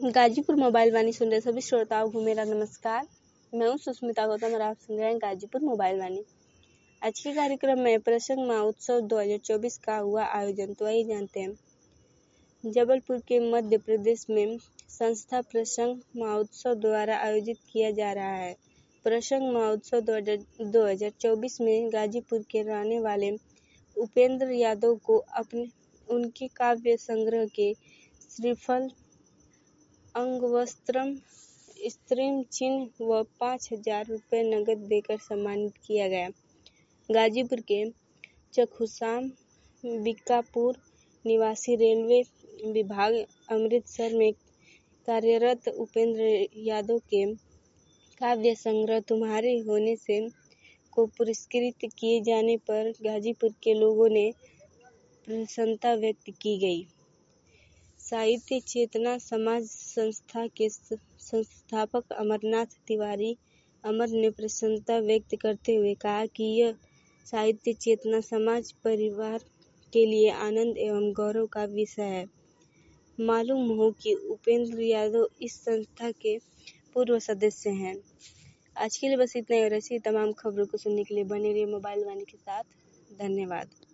Ghazipur mobile वाणी सुन रहे सभी श्रोताओं को मेरा नमस्कार। मैं हूं सुष्मिता गौतम और आप सुन रहे हैं गाजीपुर मोबाइल वाणी। आज के कार्यक्रम में प्रसंग महोत्सव 2024 का हुआ आयोजन, तो आइए जानते हैं। जबलपुर के मध्य प्रदेश में संस्था प्रसंग महोत्सव द्वारा आयोजित किया जा रहा है। प्रसंग महोत्सव 2024 में गाजीपुर के रहने वाले उपेंद्र यादव को उनके काव्य संग्रह के श्रीफल, अंगवस्त्रम, स्त्रीम चिन्ह व 5,000 रुपये नगद देकर सम्मानित किया गया। गाजीपुर के चखुसाम बिक्कापुर निवासी रेलवे विभाग अमृतसर में कार्यरत उपेंद्र यादव के काव्य संग्रह तुम्हारे होने से को पुरस्कृत किए जाने पर गाजीपुर के लोगों ने प्रसन्नता व्यक्त की गई। साहित्य चेतना समाज संस्था के संस्थापक अमरनाथ तिवारी अमर ने प्रसन्नता व्यक्त करते हुए कहा कि यह साहित्य चेतना समाज परिवार के लिए आनंद एवं गौरव का विषय है। मालूम हो कि उपेंद्र यादव इस संस्था के पूर्व सदस्य हैं। आज के लिए बस इतना ही और ऐसी तमाम खबरों को सुनने के लिए बने रहिए मोबाइल वाणी के साथ। धन्यवाद।